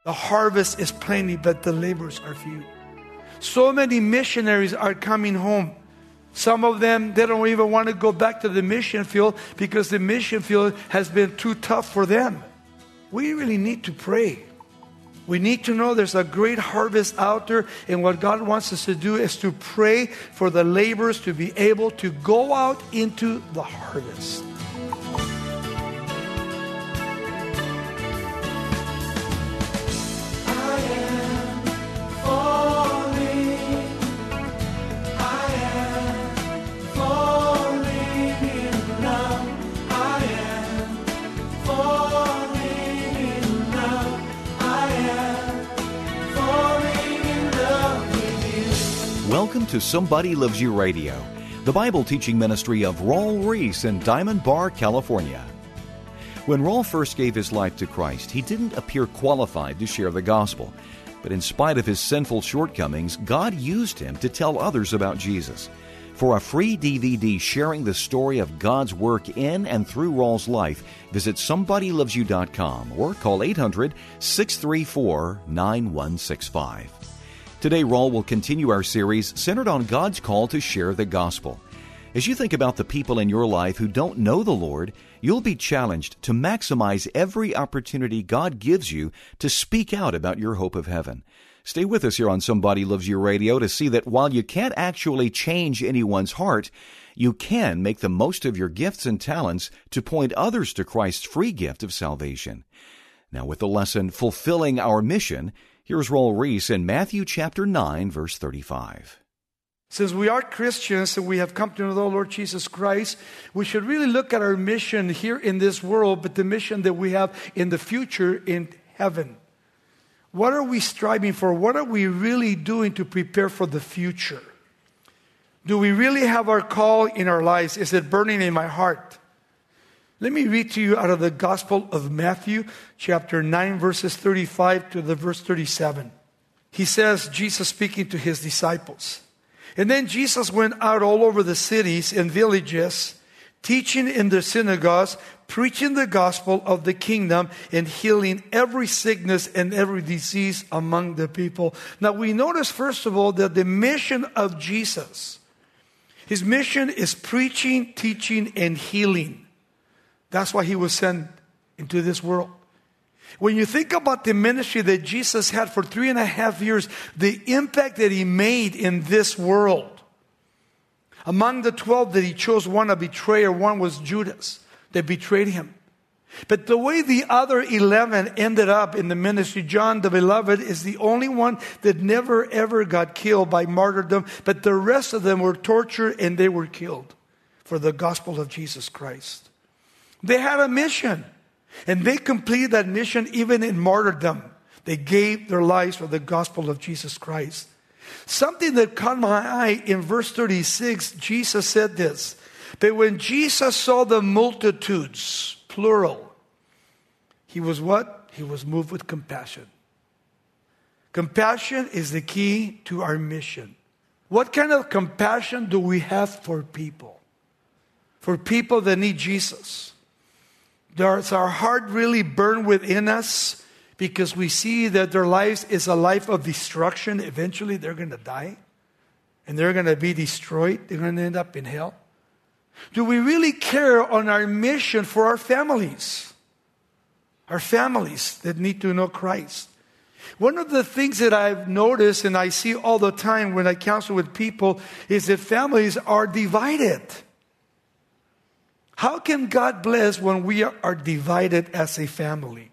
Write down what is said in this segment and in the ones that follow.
The harvest is plenty, but the laborers are few. So many missionaries are coming home. Some of them, they don't even want to go back to the mission field because the mission field has been too tough for them. We really need to pray. We need to know there's a great harvest out there, and what God wants us to do is to pray for the laborers to be able to go out into the harvest. Welcome to Somebody Loves You Radio, the Bible teaching ministry of Raul Ries in Diamond Bar, California. When Raul first gave his life to Christ, he didn't appear qualified to share the gospel. But in spite of his sinful shortcomings, God used him to tell others about Jesus. For a free DVD sharing the story of God's work in and through Raul's life, visit SomebodyLovesYou.com or call 800-634-9165. Today, Raul will continue our series centered on God's call to share the gospel. As you think about the people in your life who don't know the Lord, you'll be challenged to maximize every opportunity God gives you to speak out about your hope of heaven. Stay with us here on Somebody Loves You Radio to see that while you can't actually change anyone's heart, you can make the most of your gifts and talents to point others to Christ's free gift of salvation. Now, with the lesson, Fulfilling Our Mission, here's Raul Ries in Matthew chapter 9, verse 35. Since we are Christians and we have come to know the Lord Jesus Christ, we should really look at our mission here in this world, but the mission that we have in the future in heaven. What are we striving for? What are we really doing to prepare for the future? Do we really have our call in our lives? Is it burning in my heart? Let me read to you out of the Gospel of Matthew, chapter 9, verses 35 to the verse 37. He says, Jesus speaking to his disciples, "And then Jesus went out all over the cities and villages, teaching in the synagogues, preaching the gospel of the kingdom, and healing every sickness and every disease among the people." Now we notice, first of all, that the mission of Jesus, his mission is preaching, teaching, and healing. That's why he was sent into this world. When you think about the ministry that Jesus had for 3.5 years, the impact that he made in this world. Among the 12 that he chose, one a betrayer, one was Judas that betrayed him. But the way the other 11 ended up in the ministry, John the Beloved is the only one that never ever got killed by martyrdom, but the rest of them were tortured and they were killed for the gospel of Jesus Christ. They had a mission, and they completed that mission even in martyrdom. They gave their lives for the gospel of Jesus Christ. Something that caught my eye in verse 36, Jesus said this, "But when Jesus saw the multitudes," plural, he was what? He was moved with compassion. Compassion is the key to our mission. What kind of compassion do we have for people? For people that need Jesus. Does our heart really burn within us because we see that their lives is a life of destruction? Eventually they're going to die and they're going to be destroyed. They're going to end up in hell. Do we really care on our mission for our families? Our families that need to know Christ. One of the things that I've noticed and I see all the time when I counsel with people is that families are divided. How can God bless when we are divided as a family?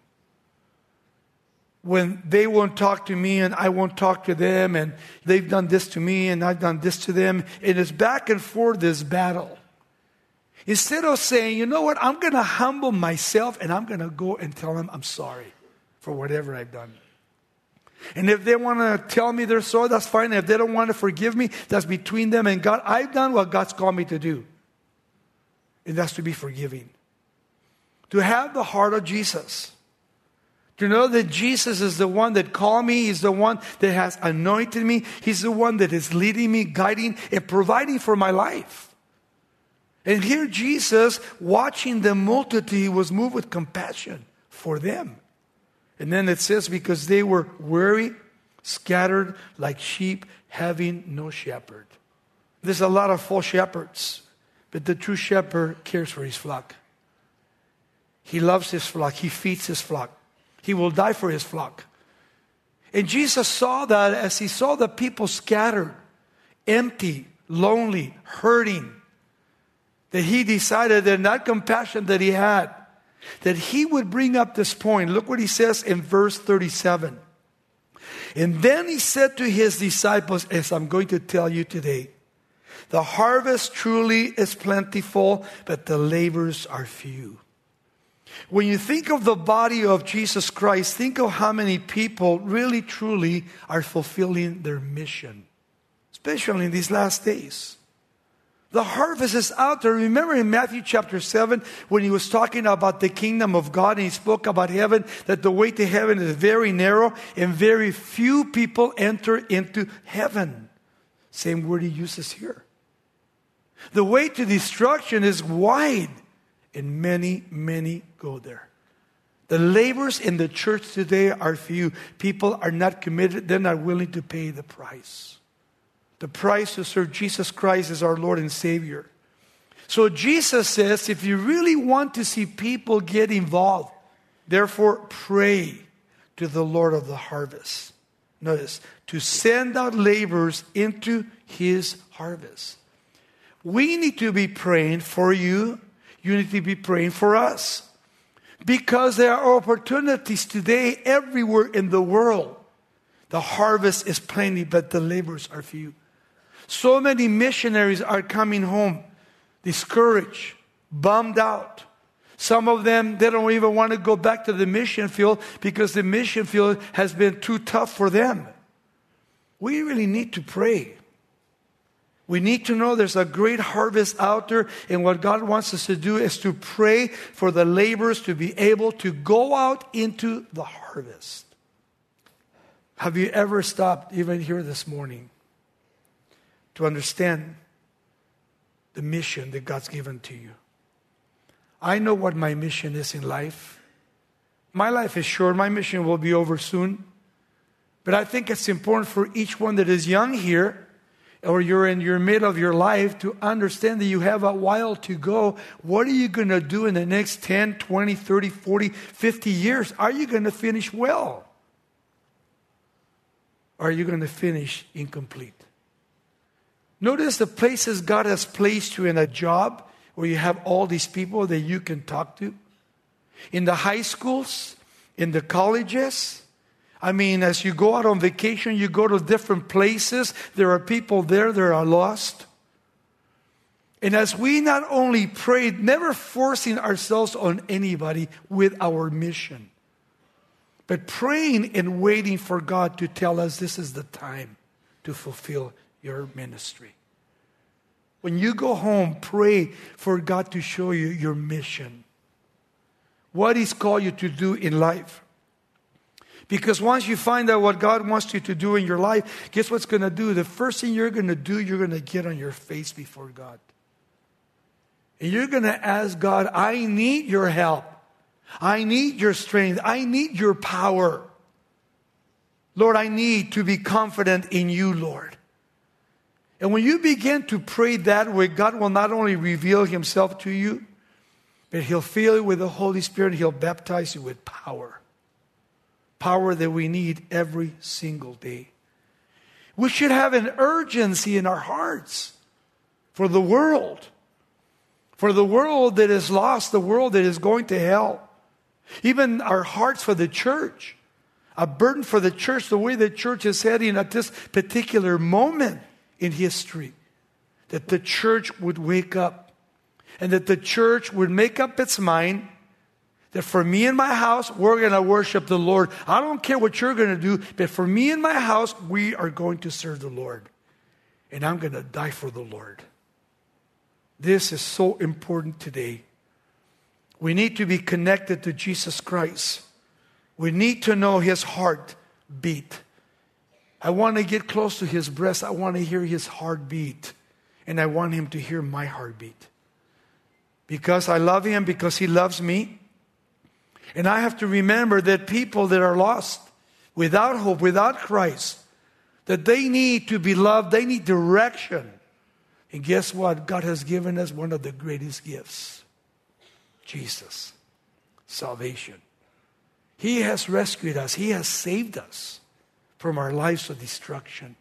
When they won't talk to me and I won't talk to them, and they've done this to me and I've done this to them. It is back and forth, this battle. Instead of saying, you know what, I'm going to humble myself and I'm going to go and tell them I'm sorry for whatever I've done. And if they want to tell me they're sorry, that's fine. If they don't want to forgive me, that's between them and God. I've done what God's called me to do. And that's to be forgiving. To have the heart of Jesus. To know that Jesus is the one that called me. He's the one that has anointed me. He's the one that is leading me, guiding, and providing for my life. And here Jesus, watching the multitude, was moved with compassion for them. And then it says, because they were weary, scattered like sheep, having no shepherd. There's a lot of false shepherds, but the true shepherd cares for his flock. He loves his flock. He feeds his flock. He will die for his flock. And Jesus saw that as he saw the people scattered, empty, lonely, hurting, that he decided that in that compassion that he had, that he would bring up this point. Look what he says in verse 37. And then he said to his disciples, as I'm going to tell you today, the harvest truly is plentiful, but the laborers are few. When you think of the body of Jesus Christ, think of how many people really, truly are fulfilling their mission, especially in these last days. The harvest is out there. Remember in Matthew chapter 7, when he was talking about the kingdom of God, and he spoke about heaven, that the way to heaven is very narrow, and very few people enter into heaven. Same word he uses here. The way to destruction is wide, and many, many go there. The laborers in the church today are few. People are not committed. They're not willing to pay the price. The price to serve Jesus Christ as our Lord and Savior. So Jesus says, if you really want to see people get involved, therefore pray to the Lord of the harvest. Notice, to send out laborers into his harvest. We need to be praying for you. You need to be praying for us. Because there are opportunities today everywhere in the world. The harvest is plenty, but the laborers are few. So many missionaries are coming home discouraged, bummed out. Some of them, they don't even want to go back to the mission field because the mission field has been too tough for them. We really need to pray. We need to know there's a great harvest out there, and what God wants us to do is to pray for the laborers to be able to go out into the harvest. Have you ever stopped, even here this morning, to understand the mission that God's given to you? I know what my mission is in life. My life is short. My mission will be over soon. But I think it's important for each one that is young here, or you're in your mid of your life, to understand that you have a while to go. What are you going to do in the next 10, 20, 30, 40, 50 years? Are you going to finish well? Or are you going to finish incomplete? Notice the places God has placed you in a job where you have all these people that you can talk to. In the high schools, in the colleges. I mean, as you go out on vacation, you go to different places. There are people there that are lost. And as we not only pray, never forcing ourselves on anybody with our mission, but praying and waiting for God to tell us this is the time to fulfill your ministry. When you go home, pray for God to show you your mission. What He's called you to do in life. Because once you find out what God wants you to do in your life, guess what's going to do? The first thing you're going to do, you're going to get on your face before God. And you're going to ask God, I need your help. I need your strength. I need your power. Lord, I need to be confident in you, Lord. And when you begin to pray that way, God will not only reveal Himself to you, but He'll fill you with the Holy Spirit. He'll baptize you with power. Power that we need every single day. We should have an urgency in our hearts for the world. For the world that is lost, the world that is going to hell. Even our hearts for the church. A burden for the church, the way the church is heading at this particular moment in history. That the church would wake up. And that the church would make up its mind that for me and my house, we're going to worship the Lord. I don't care what you're going to do, but for me and my house, we are going to serve the Lord. And I'm going to die for the Lord. This is so important today. We need to be connected to Jesus Christ. We need to know His heartbeat. I want to get close to His breast. I want to hear His heartbeat. And I want Him to hear my heartbeat. Because I love Him, because He loves me. And I have to remember that people that are lost, without hope, without Christ, that they need to be loved, they need direction. And guess what? God has given us one of the greatest gifts. Jesus. Salvation. He has rescued us. He has saved us from our lives of destruction.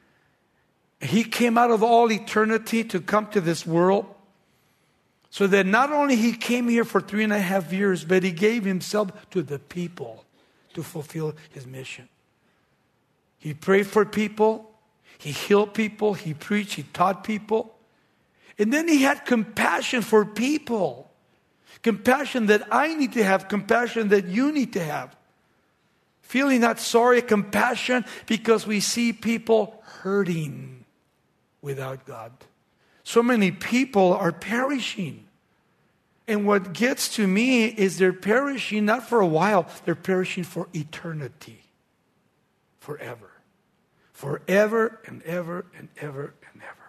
He came out of all eternity to come to this world, so that not only He came here for 3.5 years, but He gave Himself to the people to fulfill His mission. He prayed for people. He healed people. He preached. He taught people. And then He had compassion for people. Compassion that I need to have. Compassion that you need to have. Feeling not sorry, compassion, because we see people hurting without God. So many people are perishing. And what gets to me is they're perishing not for a while, they're perishing for eternity. Forever. Forever and ever and ever and ever.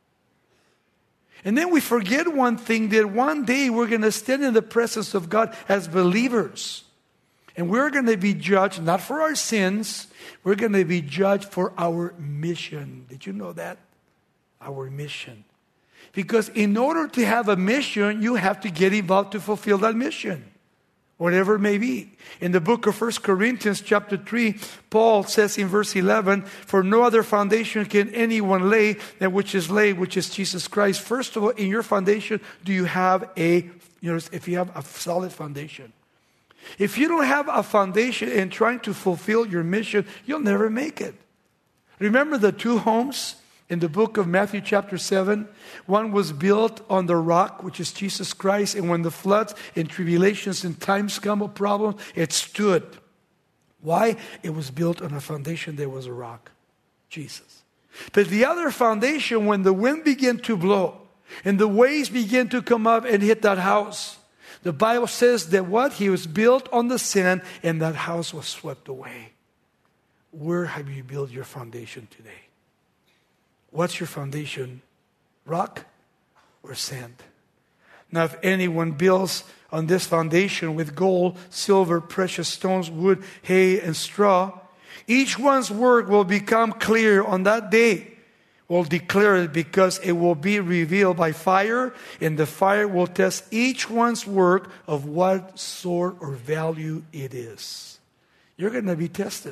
And then we forget one thing, that one day we're going to stand in the presence of God as believers. And we're going to be judged not for our sins, we're going to be judged for our mission. Did you know that? Our mission. Because in order to have a mission, you have to get involved to fulfill that mission. Whatever it may be. In the book of 1 Corinthians chapter 3, Paul says in verse 11, "For no other foundation can anyone lay than which is laid, which is Jesus Christ." First of all, in your foundation, do you have if you have a solid foundation? If you don't have a foundation in trying to fulfill your mission, you'll never make it. Remember the 2 homes in the book of Matthew chapter 7, one was built on the rock, which is Jesus Christ. And when the floods and tribulations and times come of problems, it stood. Why? It was built on a foundation that was a rock. Jesus. But the other foundation, when the wind began to blow and the waves began to come up and hit that house, the Bible says that what? He was built on the sand and that house was swept away. Where have you built your foundation today? What's your foundation? Rock or sand? Now, if anyone builds on this foundation with gold, silver, precious stones, wood, hay, and straw, each one's work will become clear on that day. We'll declare it, because it will be revealed by fire, and the fire will test each one's work of what sort or value it is. You're going to be tested.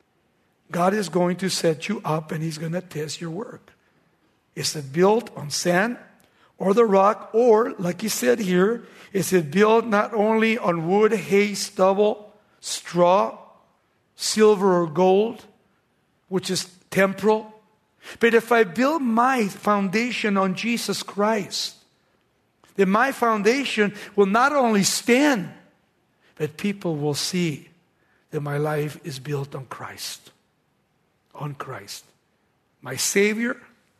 God is going to set you up and He's going to test your work. Is it built on sand or the rock? Or, like He said here, is it built not only on wood, hay, stubble, straw, silver or gold, which is temporal? But if I build my foundation on Jesus Christ, then my foundation will not only stand, but people will see that my life is built on Christ. On Christ. My Savior,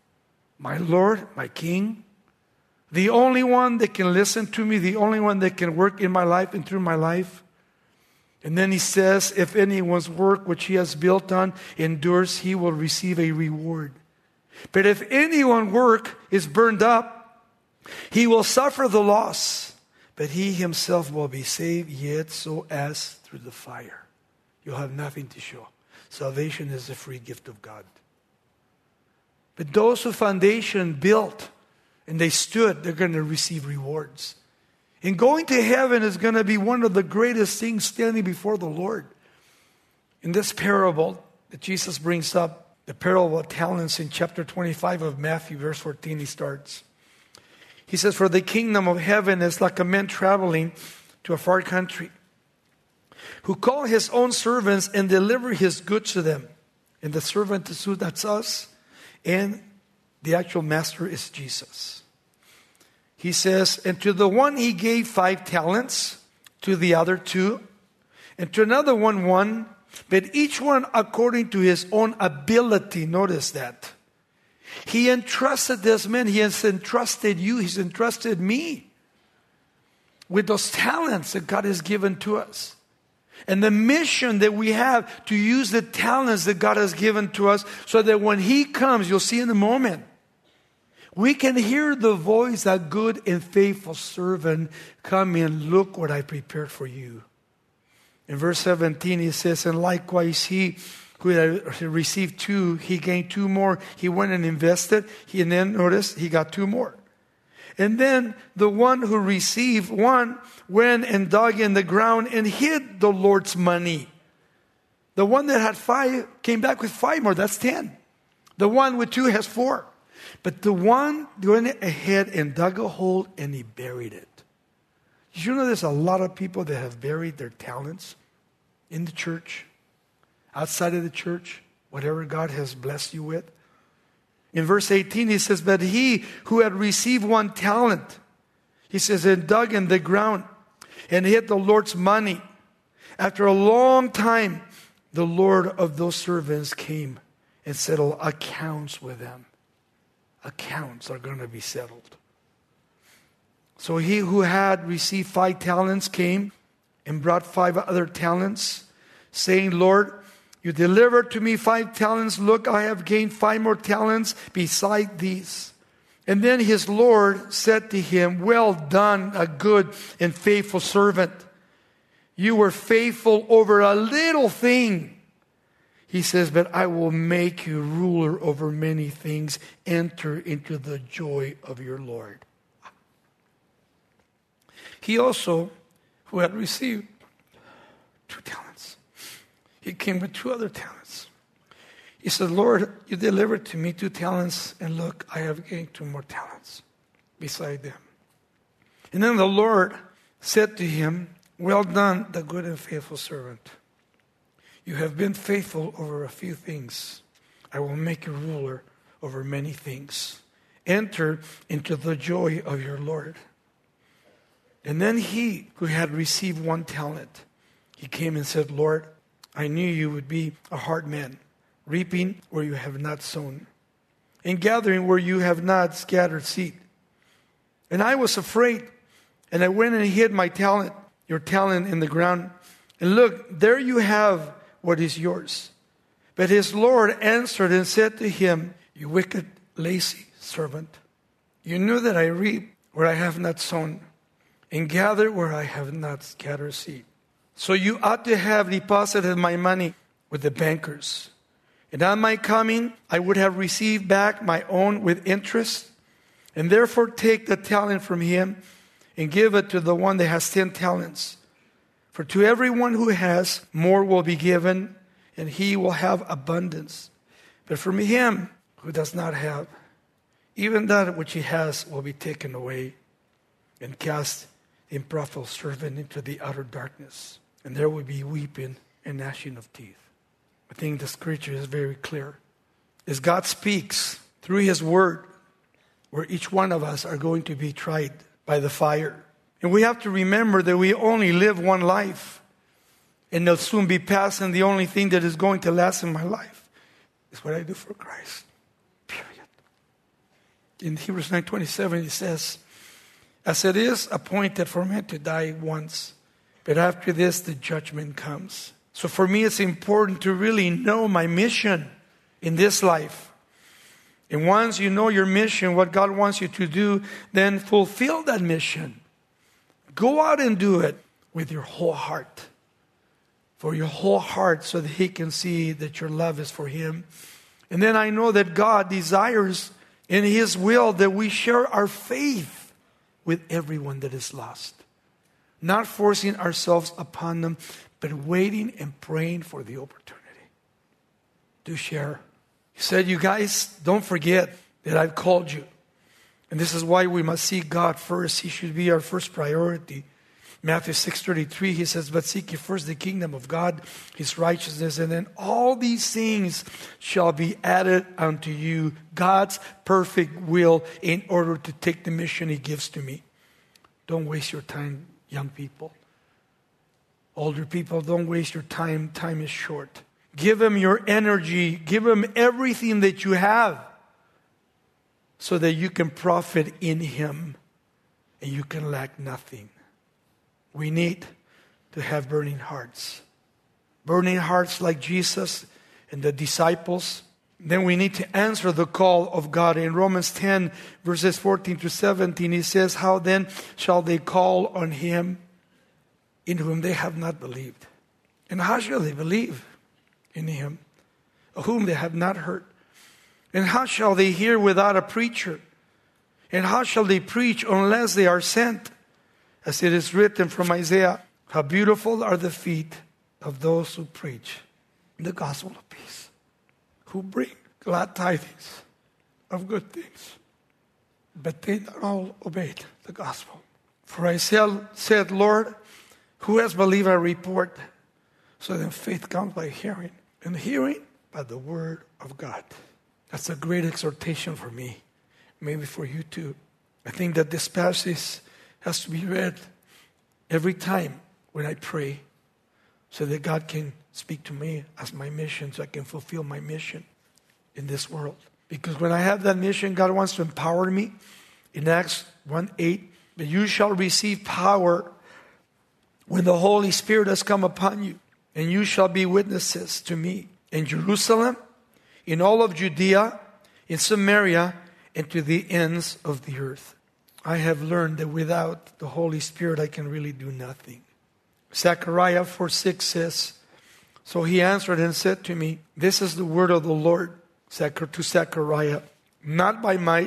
my Lord, my King, the only one that can listen to me, the only one that can work in my life and through my life. And then He says, if anyone's work which he has built on endures, he will receive a reward. But if anyone's work is burned up, he will suffer the loss, but he himself will be saved, yet so as through the fire. You'll have nothing to show. Salvation is a free gift of God. But those who foundation built and they stood, they're going to receive rewards. And going to heaven is going to be one of the greatest things, standing before the Lord. In this parable that Jesus brings up, the parable of talents, in chapter 25 of Matthew, verse 14, he starts. He says, "For the kingdom of heaven is like a man traveling to a far country, who call his own servants and deliver his goods to them." And the servant is who? That's us. And the actual master is Jesus. He says, "And to the one he gave 5 talents, to the other 2, and to another 1, but each one according to his own ability." Notice that. He entrusted this man. He has entrusted you. He's entrusted me with those talents that God has given to us. And the mission that we have to use the talents that God has given to us, so that when He comes, you'll see in a moment, we can hear the voice, "That good and faithful servant, come in, look what I prepared for you." In verse 17, he says, and likewise he who had received 2, he gained 2 more. He went and invested. And then notice, he got 2 more. And then the one who received 1 went and dug in the ground and hid the Lord's money. The one that had 5 came back with 5 more. That's 10. The one with 2 has 4. But the one went ahead and dug a hole and he buried it. Did you know there's a lot of people that have buried their talents in the church, outside of the church, whatever God has blessed you with? In verse 18, he says, but he who had received 1 talent, he says, and dug in the ground and hid the Lord's money. After a long time, the Lord of those servants came and settled accounts with them. Accounts are going to be settled. So he who had received 5 talents came and brought 5 other talents, saying, Lord, you delivered to me 5 talents. Look, I have gained 5 more talents beside these. And then his Lord said to him, well done, a good and faithful servant. You were faithful over a little thing. He says, but I will make you ruler over many things. Enter into the joy of your Lord. He also, who had received 2 talents, he came with 2 other talents. He said, Lord, you delivered to me 2 talents, and look, I have gained 2 more talents beside them. And then the Lord said to him, well done, the good and faithful servant. You have been faithful over a few things. I will make you ruler over many things. Enter into the joy of your Lord. And then he who had received 1 talent, he came and said, Lord, I knew you would be a hard man, reaping where you have not sown, and gathering where you have not scattered seed. And I was afraid, and I went and hid my talent, your talent, in the ground. And look, there you have what is yours. But his Lord answered and said to him, you wicked, lazy servant, you knew that I reap where I have not sown, and gather where I have not scattered seed. So you ought to have deposited my money with the bankers. And on my coming, I would have received back my own with interest. And therefore take the talent from him and give it to the one that has 10 talents. For to everyone who has, more will be given, and he will have abundance. But from him who does not have, even that which he has will be taken away, and cast the unprofitable servant into the outer darkness. And there will be weeping and gnashing of teeth. I think the scripture is very clear. As God speaks through his word, where each one of us are going to be tried by the fire. And we have to remember that we only live one life. And they'll soon be past, and the only thing that is going to last in my life is what I do for Christ. Period. In Hebrews 9:27 it says, as it is appointed for man to die once, but after this the judgment comes. So for me it's important to really know my mission in this life. And once you know your mission, what God wants you to do, then fulfill that mission. Go out and do it with your whole heart. For your whole heart, so that he can see that your love is for him. And then I know that God desires in his will that we share our faith with everyone that is lost. Not forcing ourselves upon them, but waiting and praying for the opportunity to share. He said, you guys, don't forget that I've called you. And this is why we must seek God first. He should be our first priority. Matthew 6:33, he says, but seek ye first the kingdom of God, his righteousness, and then all these things shall be added unto you. God's perfect will in order to take the mission he gives to me. Don't waste your time, young people. Older people, don't waste your time. Time is short. Give him your energy. Give him everything that you have so that you can profit in him and you can lack nothing. We need to have burning hearts. Burning hearts like Jesus and the disciples. Then we need to answer the call of God. In Romans 10, verses 14 to 17, he says, how then shall they call on him in whom they have not believed? And how shall they believe in him, of whom they have not heard? And how shall they hear without a preacher? And how shall they preach unless they are sent? As it is written from Isaiah, how beautiful are the feet of those who preach the gospel of peace, who bring glad tidings of good things. But they not all obeyed the gospel. For Isaiah said, Lord, who has believed our report? So then faith comes by hearing, and hearing by the word of God. That's a great exhortation for me, maybe for you too. I think that this passage has to be read every time when I pray, so that God can speak to me as my mission, so I can fulfill my mission in this world. Because when I have that mission, God wants to empower me. In Acts 1:8, but you shall receive power when the Holy Spirit has come upon you, and you shall be witnesses to me in Jerusalem, in all of Judea, in Samaria, and to the ends of the earth. I have learned that without the Holy Spirit, I can really do nothing. Zechariah 4:6 says, so he answered and said to me, this is the word of the Lord to Zechariah, not by might,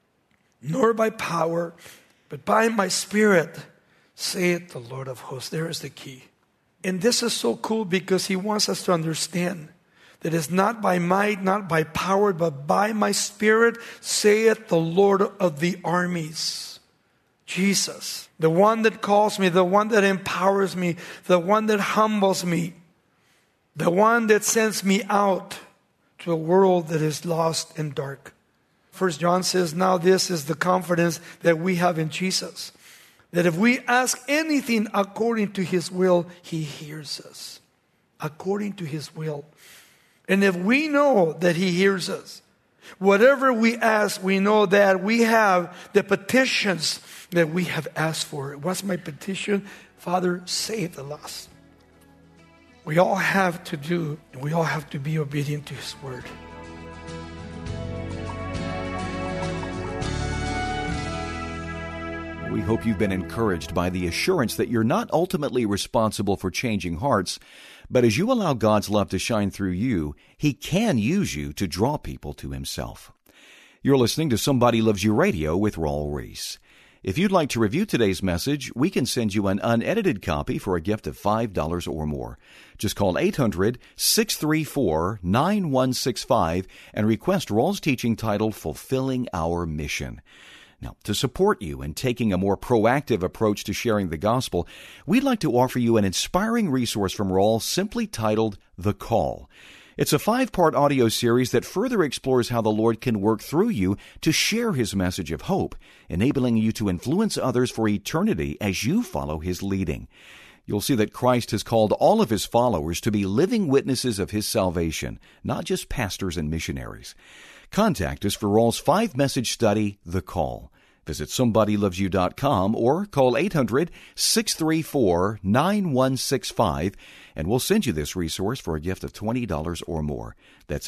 nor by power, but by my Spirit, saith the Lord of hosts. There is the key. And this is so cool because he wants us to understand that it's not by might, not by power, but by my Spirit, saith the Lord of the armies. Jesus, the one that calls me, the one that empowers me, the one that humbles me, the one that sends me out to a world that is lost and dark. 1 John says, now this is the confidence that we have in Jesus, that if we ask anything according to his will, he hears us. According to his will. And if we know that he hears us, whatever we ask, we know that we have the petitions that we have asked for. What's my petition? Father, save the lost. We all have to do, and we all have to be obedient to his word. We hope you've been encouraged by the assurance that you're not ultimately responsible for changing hearts, but as you allow God's love to shine through you, he can use you to draw people to himself. You're listening to Somebody Loves You Radio with Raul Ries. If you'd like to review today's message, we can send you an unedited copy for a gift of $5 or more. Just call 800-634-9165 and request Raul's teaching titled Fulfilling Our Mission. Now, to support you in taking a more proactive approach to sharing the gospel, we'd like to offer you an inspiring resource from Raul simply titled The Call. It's a 5-part audio series that further explores how the Lord can work through you to share his message of hope, enabling you to influence others for eternity as you follow his leading. You'll see that Christ has called all of his followers to be living witnesses of his salvation, not just pastors and missionaries. Contact us for Raul's 5-message study, The Call. Visit SomebodyLovesYou.com or call 800-634-9165, and we'll send you this resource for a gift of $20 or more. That's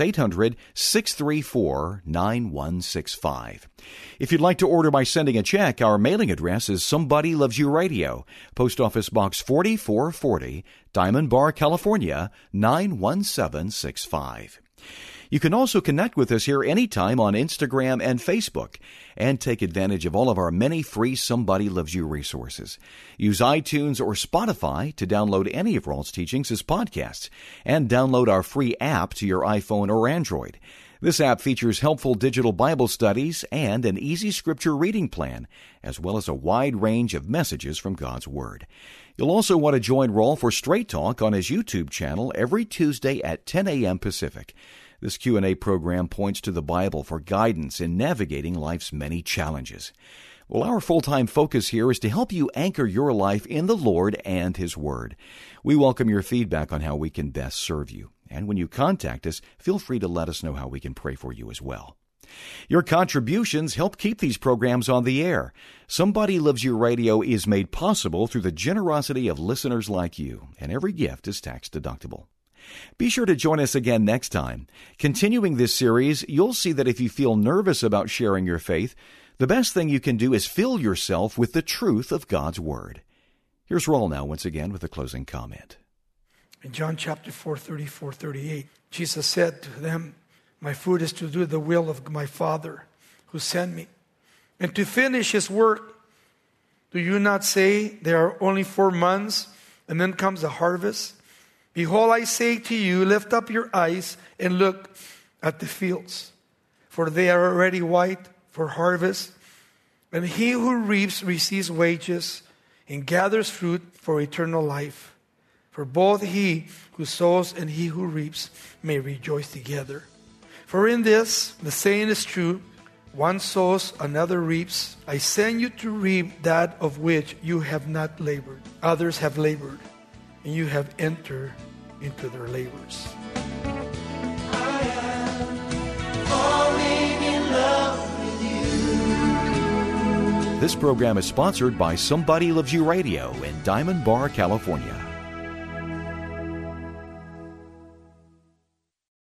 800-634-9165. If you'd like to order by sending a check, our mailing address is Somebody Loves You Radio, Post Office Box 4440, Diamond Bar, California, 91765. You can also connect with us here anytime on Instagram and Facebook and take advantage of all of our many free Somebody Loves You resources. Use iTunes or Spotify to download any of Raul's teachings as podcasts and download our free app to your iPhone or Android. This app features helpful digital Bible studies and an easy scripture reading plan, as well as a wide range of messages from God's Word. You'll also want to join Raul for Straight Talk on his YouTube channel every Tuesday at 10 a.m. Pacific. This Q&A program points to the Bible for guidance in navigating life's many challenges. Well, our full-time focus here is to help you anchor your life in the Lord and His Word. We welcome your feedback on how we can best serve you. And when you contact us, feel free to let us know how we can pray for you as well. Your contributions help keep these programs on the air. Somebody Loves You Radio is made possible through the generosity of listeners like you, and every gift is tax-deductible. Be sure to join us again next time. Continuing this series, you'll see that if you feel nervous about sharing your faith, the best thing you can do is fill yourself with the truth of God's Word. Here's Raul now once again with a closing comment. In John chapter 4, 34, 38, Jesus said to them, my food is to do the will of my Father who sent me, and to finish his work. Do you not say there are only 4 months, and then comes the harvest? Behold, I say to you, lift up your eyes and look at the fields, for they are already white for harvest. And he who reaps receives wages and gathers fruit for eternal life. For both he who sows and he who reaps may rejoice together. For in this, the saying is true, one sows, another reaps. I send you to reap that of which you have not labored. Others have labored, and you have entered into their labors. I am falling in love with you. This program is sponsored by Somebody Loves You Radio in Diamond Bar, California.